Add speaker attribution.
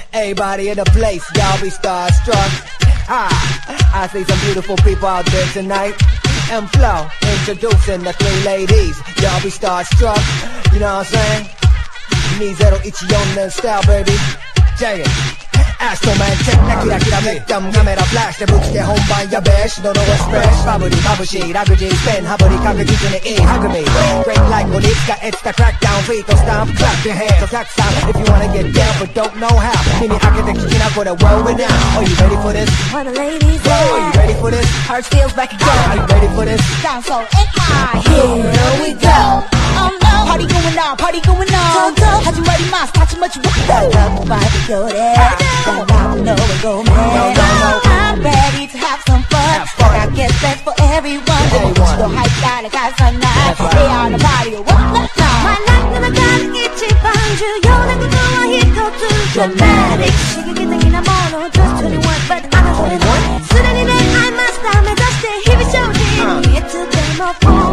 Speaker 1: Everybody in the place, y'all be starstruck. I see some beautiful people out there tonight. And Flow, introducing the three ladies. Y'all be starstruck, you know what I'm saying? 2014는 style, baby. Jay it. Astroman check 나 기라기라 맥점 카메라 플래시 북시대 혼반야 배시 너로 express 바브리 바브시 라그지 스펜 하브리 가그 기준에 이 하그미 Break like Monica it's the crackdown beat don't stop clap your hands so clap sound if you wanna get down but don't know how 이미 architect 지나고 the world with now are you ready for this?
Speaker 2: Where the ladies at?
Speaker 1: Are you ready for this?
Speaker 2: Heart feels back again.
Speaker 1: Are you ready for this?
Speaker 2: Down so and high. Here we go. Oh no. Party going on, party going on. 하지 말이 마, 스타치 마치 와. Love vibe 요래. I'm ready to have some fun. I guess that's for everyone. So hype gotta got some nights. Stay on the party, what the time? 만나는 가는 있지 주요한 그거와 히터투 dramatic. 시기기 당이나 모노 just 21 but I'm 21. 쓰레기는 I must have me just a hit show. Need to be more.